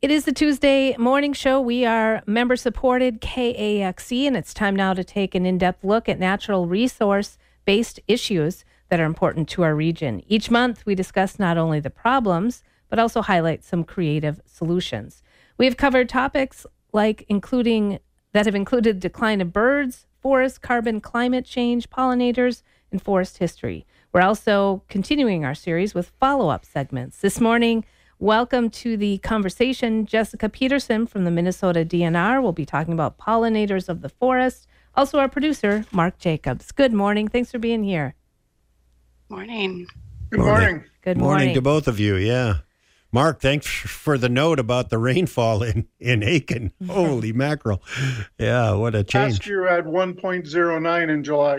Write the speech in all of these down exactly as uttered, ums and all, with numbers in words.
It is the Tuesday morning show. We are member-supported K A X E, and it's time now to take an in-depth look at natural resource-based issues that are important to our region. Each month, we discuss not only the problems, but also highlight some creative solutions. We have covered topics like including that have included decline of birds, forest, carbon, climate change, pollinators, and forest history. We're also continuing our series with follow-up segments. This morning, welcome to the conversation. Jessica Peterson from the Minnesota D N R will be talking about pollinators of the forest. Also our producer, Mark Jacobs. Good morning. Thanks for being here. Morning. Good morning. Good morning. morning to both of you, yeah. Mark, thanks for the note about the rainfall in, in Aiken. Holy mackerel. Yeah, what a change. Last year had one point oh nine in July.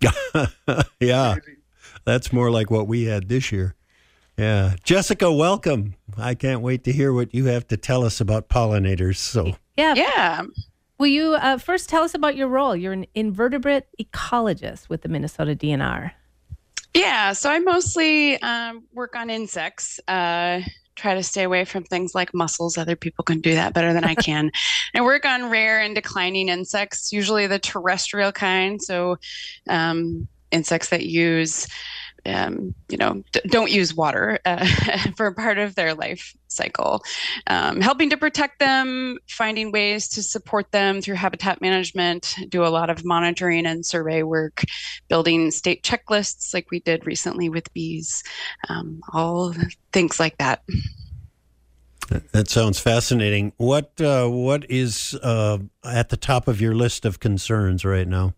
Yeah, Crazy. That's more like what we had this year. Yeah. Jessica, welcome. I can't wait to hear what you have to tell us about pollinators. So, Yeah. Yeah. Will you uh, first tell us about your role? You're an invertebrate ecologist with the Minnesota D N R. Yeah. So I mostly um, work on insects, uh, try to stay away from things like mussels. Other people can do that better than I can. I work on rare and declining insects, usually the terrestrial kind. So um, insects that use Um, you know, d- don't use water uh, for part of their life cycle. Um, helping to protect them, finding ways to support them through habitat management, do a lot of monitoring and survey work, building state checklists like we did recently with bees, um, all things like that. that sounds fascinating. What uh, what is uh, at the top of your list of concerns right now?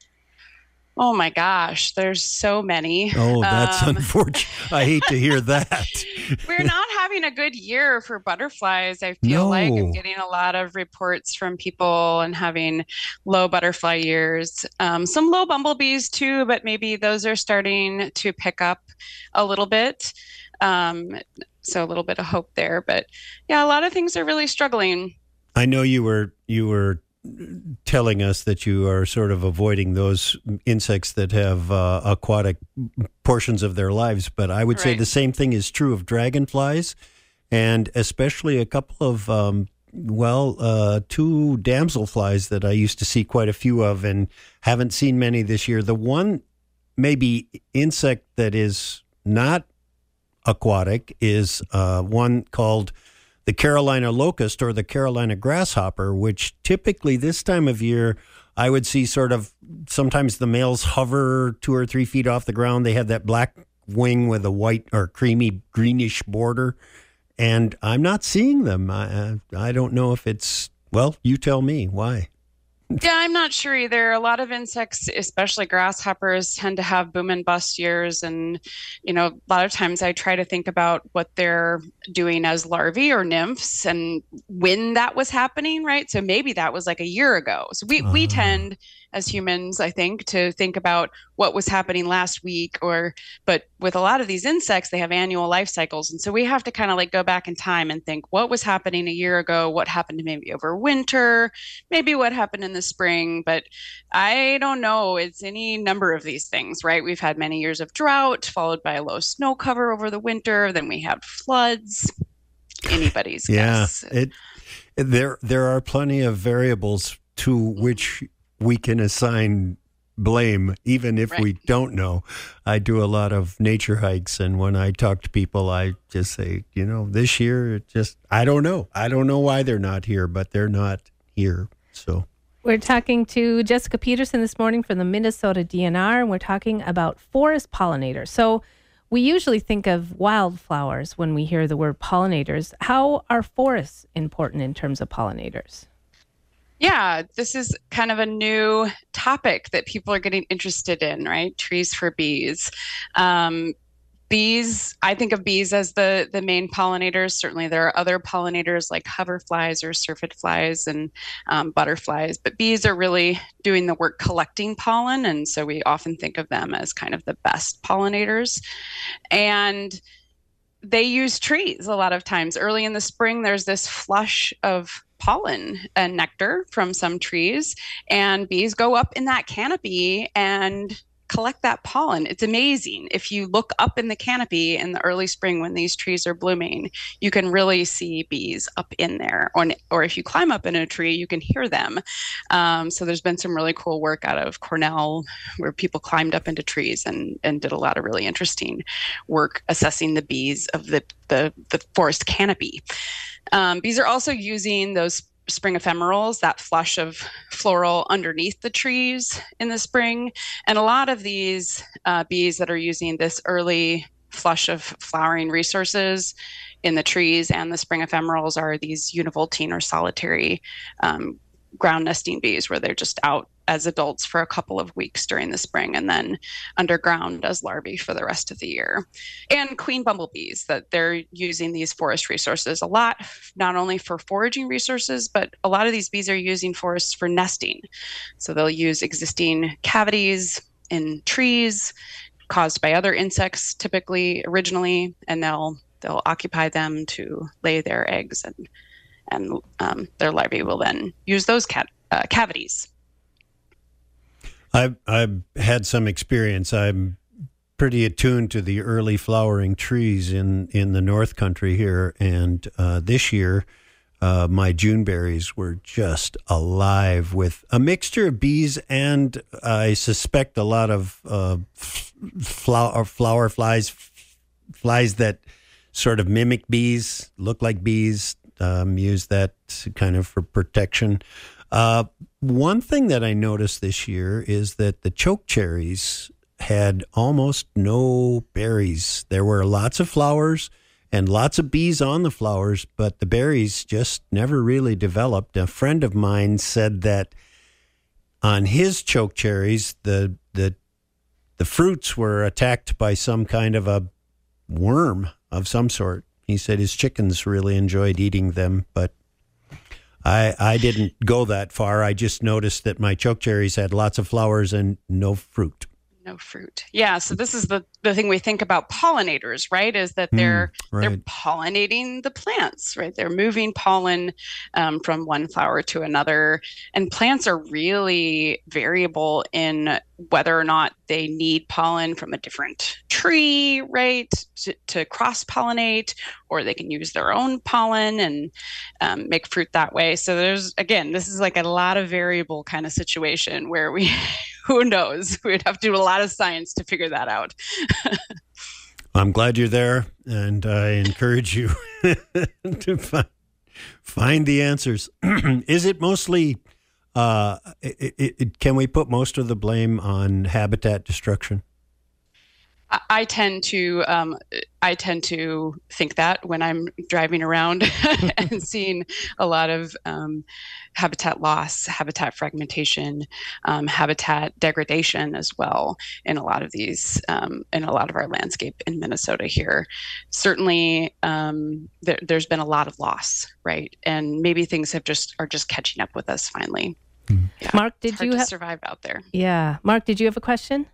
Oh my gosh, there's so many. Oh, that's Um, unfortunate. I hate to hear that. We're not having a good year for butterflies. I feel like I'm No. getting a lot of reports from people and having low butterfly years. Um, some low bumblebees too, but maybe those are starting to pick up a little bit. Um, so a little bit of hope there. But yeah, a lot of things are really struggling. I know you were you were telling us that you are sort of avoiding those insects that have uh, aquatic portions of their lives, but I would say Right. the same thing is true of dragonflies, and especially a couple of um, well, uh, two damselflies that I used to see quite a few of, and haven't seen many this year. The one maybe insect that is not aquatic is uh, one called the Carolina locust or the Carolina grasshopper, which typically this time of year, I would see sort of sometimes the males hover two or three feet off the ground. They have that black wing with a white or creamy greenish border, and I'm not seeing them. I, I don't know if it's, well, you tell me why. Yeah, I'm not sure either. A lot of insects, especially grasshoppers, tend to have boom and bust years. And, you know, a lot of times I try to think about what they're doing as larvae or nymphs and when that was happening, right? So maybe that was like a year ago. So we, we Ah. tend as humans, I think, to think about what was happening last week or, but with a lot of these insects, they have annual life cycles. And so we have to kind of like go back in time and think what was happening a year ago, what happened maybe over winter, maybe what happened in the spring, but I don't know. It's any number of these things, right? We've had many years of drought followed by low snow cover over the winter. Then we had floods. Anybody's Yeah, guess. it there there are plenty of variables to which we can assign blame, even if we Right. don't know. I do a lot of nature hikes, and when I talk to people, I just say, you know, this year, it just, I don't know. I don't know why they're not here, but they're not here. So, We're talking to Jessica Peterson this morning from the Minnesota D N R, and we're talking about forest pollinators. So we usually think of wildflowers when we hear the word pollinators. How are forests important in terms of pollinators? Yeah, this is kind of a new topic that people are getting interested in, right? Trees for bees. Um, bees, I think of bees as the, the main pollinators. Certainly there are other pollinators like hoverflies or syrphid flies and um, butterflies, but bees are really doing the work collecting pollen. And so we often think of them as kind of the best pollinators. And they use trees a lot of times. Early in the spring, there's this flush of pollen and nectar from some trees, and bees go up in that canopy and collect that pollen. It's amazing. If you look up in the canopy in the early spring when these trees are blooming, you can really see bees up in there. Or, or if you climb up in a tree, you can hear them. Um, so there's been some really cool work out of Cornell where people climbed up into trees and, and did a lot of really interesting work assessing the bees of the, the, the forest canopy. Um, bees are also using those spring ephemerals, that flush of floral underneath the trees in the spring. And a lot of these uh, bees that are using this early flush of flowering resources in the trees and the spring ephemerals are these univoltine or solitary um, ground nesting bees, where they're just out as adults for a couple of weeks during the spring and then underground as larvae for the rest of the year. And queen bumblebees, that they're using these forest resources a lot, not only for foraging resources, but a lot of these bees are using forests for nesting. So they'll use existing cavities in trees caused by other insects, typically originally, and they'll they'll occupy them to lay their eggs, and and um, their larvae will then use those ca- uh, cavities. I've, I've had some experience. I'm pretty attuned to the early flowering trees in, in the North Country here. And uh, this year, uh, my Juneberries were just alive with a mixture of bees and I suspect a lot of uh, flower, flower flies, flies that sort of mimic bees, look like bees, um, use that kind of for protection. Uh, one thing that I noticed this year is that the chokecherries had almost no berries. There were lots of flowers and lots of bees on the flowers, but the berries just never really developed. A friend of mine said that on his chokecherries, the the the fruits were attacked by some kind of a worm of some sort. He said his chickens really enjoyed eating them, but I, I didn't go that far. I just noticed that my chokecherries had lots of flowers and no fruit. No fruit. Yeah. So this is the, the thing we think about pollinators, right? Is that they're Mm, right. they're pollinating the plants, right? They're moving pollen um, from one flower to another. And plants are really variable in whether or not they need pollen from a different tree, right? To, to cross-pollinate, or they can use their own pollen and um, make fruit that way. So there's, again, this is like a lot of variable kind of situation where we who knows? We'd have to do a lot of science to figure that out. I'm glad you're there, and I encourage you to find, find the answers. Is it mostly, uh, it, it, can we put most of the blame on habitat destruction? I, I tend to um, I tend to think that when I'm driving around and seeing a lot of um, habitat loss, habitat fragmentation, um, habitat degradation as well in a lot of these, um, in a lot of our landscape in Minnesota here. Certainly, um, there, there's been a lot of loss, right? And maybe things have just are just catching up with us finally. Mm-hmm. Yeah, Mark, did it's hard you to ha- survive out there? Yeah, Mark, did you have a question?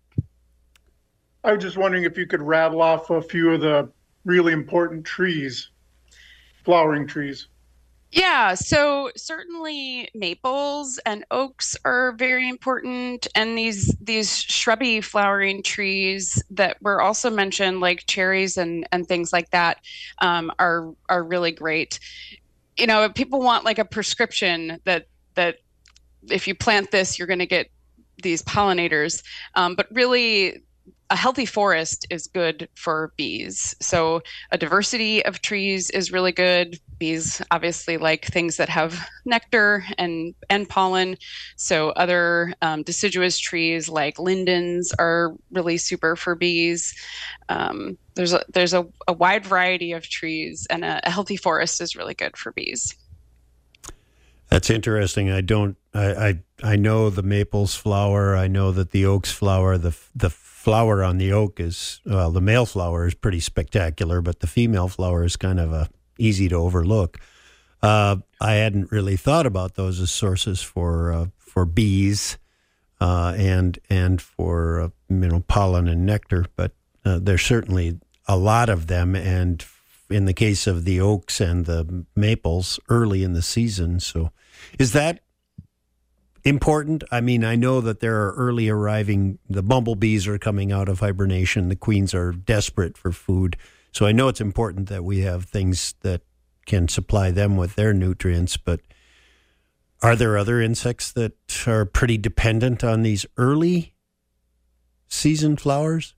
I was just wondering if you could rattle off a few of the really important trees, flowering trees. Yeah, so certainly maples and oaks are very important, and these these shrubby flowering trees that were also mentioned, like cherries and and things like that, um, are are really great. You know, people want like a prescription that that if you plant this, you're going to get these pollinators, um, but really, a healthy forest is good for bees. So a diversity of trees is really good. Bees obviously like things that have nectar and, and pollen. So other um, deciduous trees like lindens are really super for bees. Um, there's a, there's a, a wide variety of trees, and a, a healthy forest is really good for bees. That's interesting. I don't, I, I, I know the maples flower. I know that the oaks flower, the, the flower on the oak is, well, the male flower is pretty spectacular, but the female flower is kind of a easy to overlook. Uh, I hadn't really thought about those as sources for, uh, for bees, uh, and, and for, uh, you know, pollen and nectar, but, uh, there's certainly a lot of them. And in the case of the oaks and the maples early in the season. So is that, important? I mean, I know that there are early arriving, the bumblebees are coming out of hibernation. The queens are desperate for food. So I know it's important that we have things that can supply them with their nutrients, but are there other insects that are pretty dependent on these early season flowers?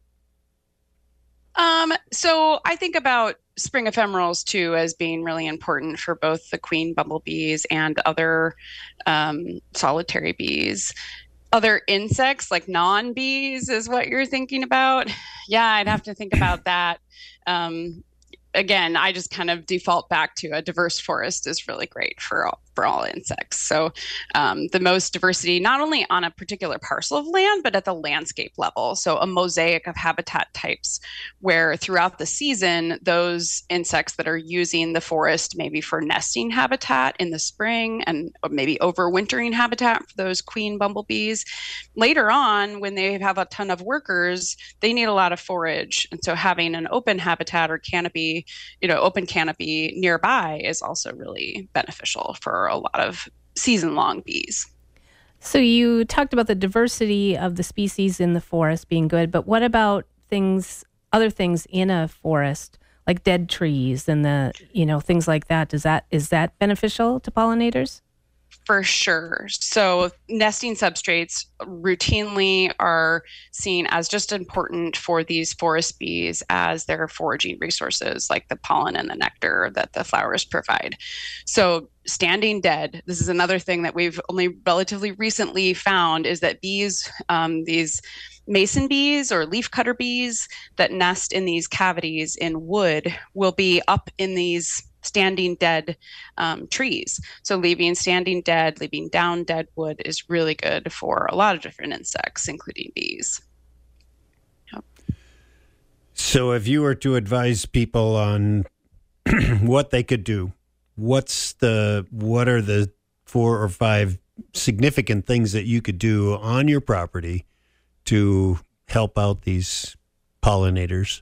Um, so I think about spring ephemerals too as being really important for both the queen bumblebees and other um, solitary bees. Other insects like non-bees is what you're thinking about. Yeah, I'd have to think about that. Um, again, I just kind of default back to a diverse forest is really great for all, for all insects. So um, the most diversity, not only on a particular parcel of land, but at the landscape level. So a mosaic of habitat types where throughout the season, those insects that are using the forest maybe for nesting habitat in the spring and maybe overwintering habitat for those queen bumblebees, later on when they have a ton of workers, they need a lot of forage. And so having an open habitat or canopy, you know, open canopy nearby is also really beneficial for a lot of season-long bees. So you talked about the diversity of the species in the forest being good, but what about things, other things in a forest, like dead trees and the, you know, things like that? Does that, is that beneficial to pollinators? For sure. So nesting substrates routinely are seen as just important for these forest bees as their foraging resources, like the pollen and the nectar that the flowers provide. So standing dead, this is another thing that we've only relatively recently found, is that bees, um, these mason bees or leafcutter bees that nest in these cavities in wood will be up in these standing dead um, trees. So leaving standing dead, leaving down dead wood is really good for a lot of different insects, including bees. Yep. So if you were to advise people on what they could do, what's the, what are the four or five significant things that you could do on your property to help out these pollinators?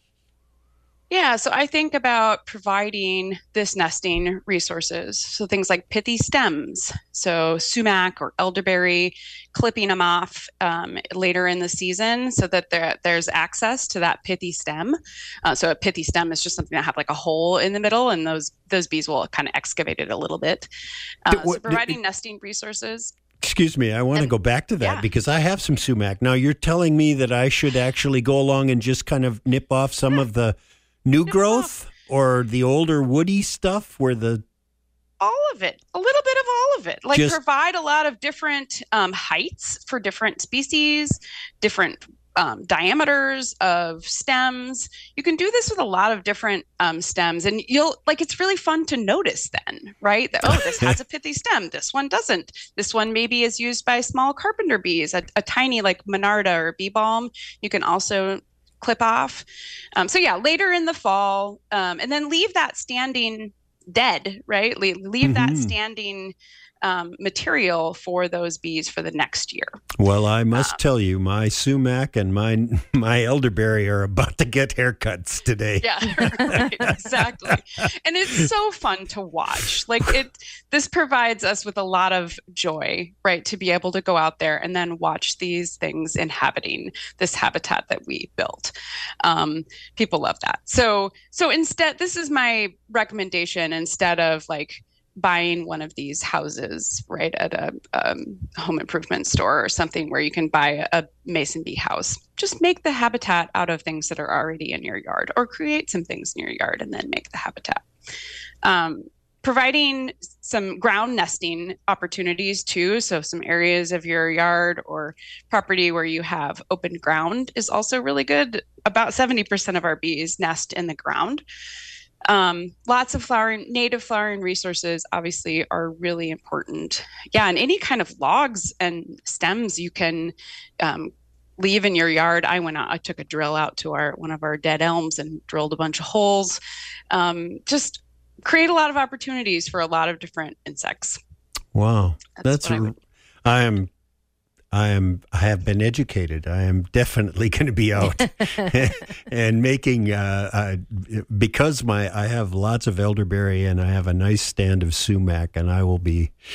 Yeah, so I think about providing this nesting resources. So things like pithy stems, so sumac or elderberry, clipping them off um, later in the season so that there, there's access to that pithy stem. Uh, so a pithy stem is just something that have like a hole in the middle, and those those bees will kind of excavate it a little bit. Uh, what, so providing did, nesting resources. Excuse me, I want to and, go back to that yeah. because I have some sumac. Now you're telling me that I should actually go along and just kind of nip off some yeah. of the new growth or the older woody stuff where the all of it, a little bit of all of it, like Just, provide a lot of different um, heights for different species, different um, diameters of stems. You can do this with a lot of different um, stems, and you'll like, it's really fun to notice then, right? That, oh, this has a pithy stem. This one doesn't. This one maybe is used by small carpenter bees, a, a tiny like Monarda or bee balm. You can also clip off. Um, so yeah, later in the fall, um, and then leave that standing dead, right? Le- leave mm-hmm. that standing um, material for those bees for the next year. Well, I must um, tell you, my sumac and my my elderberry are about to get haircuts today. Yeah, right, exactly. And it's so fun to watch. Like it, this provides us with a lot of joy, right? To be able to go out there and then watch these things inhabiting this habitat that we built. Um, people love that. So, so instead, this is my recommendation. Instead of like buying one of these houses, right, at a um, home improvement store or something where you can buy a mason bee house, just make the habitat out of things that are already in your yard, or create some things in your yard and then make the habitat. Um, providing some ground nesting opportunities too, so some areas of your yard or property where you have open ground is also really good. About seventy percent of our bees nest in the ground. Um, lots of flowering, native flowering resources obviously are really important. Yeah, and any kind of logs and stems you can um, leave in your yard. I went out, I took a drill out to our one of our dead elms and drilled a bunch of holes. Um, just create a lot of opportunities for a lot of different insects. Wow, that's, that's I, would... I am. I am. I have been educated. I am definitely going to be out and making uh, uh, because my I have lots of elderberry and I have a nice stand of sumac, and I will be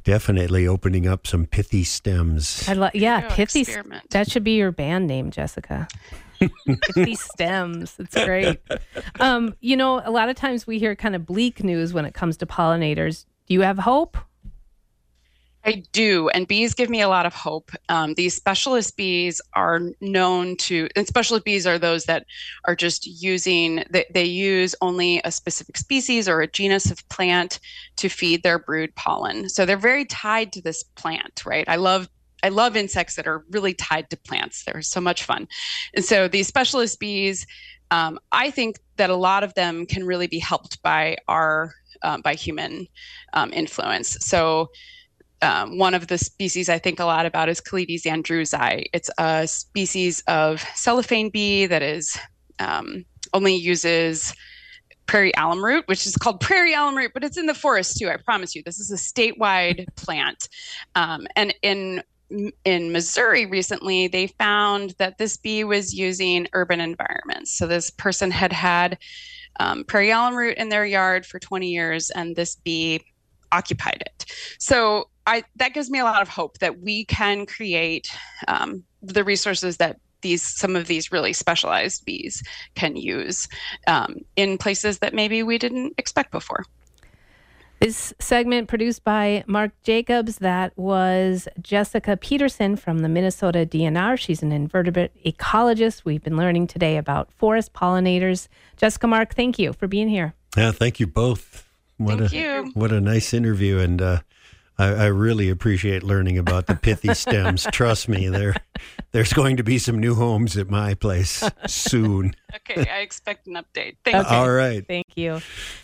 definitely opening up some pithy stems. I love, yeah, Go pithy. experiment. That should be your band name, Jessica. Pithy stems. It's great. Um, you know, a lot of times we hear kind of bleak news when it comes to pollinators. Do you have hope? I do, and bees give me a lot of hope. Um, these specialist bees are known to, and specialist bees are those that are just using, they, they use only a specific species or a genus of plant to feed their brood pollen. So they're very tied to this plant, right? I love I love insects that are really tied to plants. They're so much fun. And so these specialist bees, um, I think that a lot of them can really be helped by our, um, by human um, influence. So Um, one of the species I think a lot about is Calides andrewsi. It's a species of cellophane bee that is um, only uses prairie alum root, which is called prairie alum root, but it's in the forest too. I promise you, this is a statewide plant. Um, and in in Missouri recently, they found that this bee was using urban environments. So this person had had um, prairie alum root in their yard for twenty years, and this bee occupied it. So I, that gives me a lot of hope that we can create um, the resources that these some of these really specialized bees can use um, in places that maybe we didn't expect before. This segment produced by Mark Jacobs. That was Jessica Peterson from the Minnesota D N R. She's an invertebrate ecologist. We've been learning today about forest pollinators. Jessica, Mark, thank you for being here. Yeah, thank you both. What Thank a, you. What a nice interview. And uh, I, I really appreciate learning about the pithy stems. Trust me, there, there's going to be some new homes at my place soon. Okay, I expect an update. Thank Okay. you. All right. Thank you.